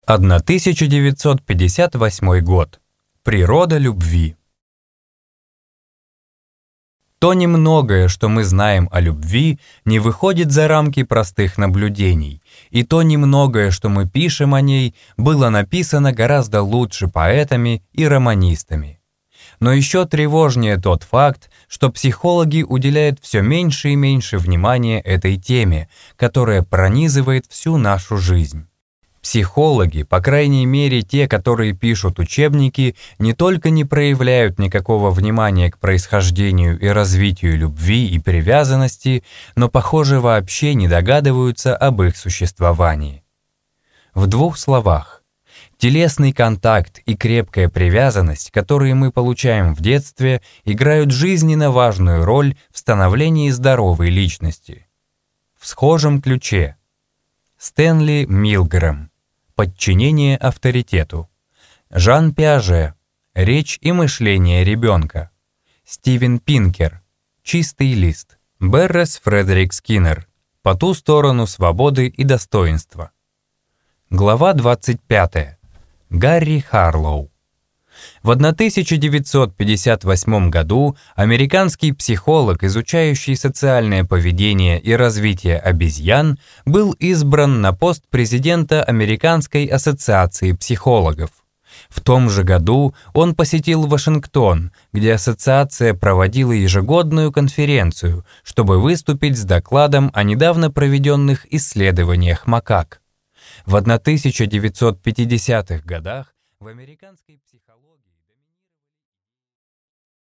1958 год. Природа любви. То немногое, что мы знаем о любви, не выходит за рамки простых наблюдений, и то немногое, что мы пишем о ней, было написано гораздо лучше поэтами и романистами. Но еще тревожнее тот факт, что психологи уделяют все меньше и меньше внимания этой теме, которая пронизывает всю нашу жизнь. Психологи, по крайней мере те, которые пишут учебники, не только не проявляют никакого внимания к происхождению и развитию любви и привязанности, но, похоже, вообще не догадываются об их существовании. В двух словах, телесный контакт и крепкая привязанность, которые мы получаем в детстве, играют жизненно важную роль в становлении здоровой личности. В схожем ключе. Стэнли Милгрэм. Подчинение авторитету. Жан Пиаже. Речь и мышление ребенка. Стивен Пинкер. Чистый лист. Беррес Фредерик Скиннер. По ту сторону свободы и достоинства. Глава 25. Гарри Харлоу. В 1958 году американский психолог, изучающий социальное поведение и развитие обезьян, был избран на пост президента Американской ассоциации психологов. В том же году он посетил Вашингтон, где ассоциация проводила ежегодную конференцию, чтобы выступить с докладом о недавно проведенных исследованиях макак. В 1950-х годах в американской психологии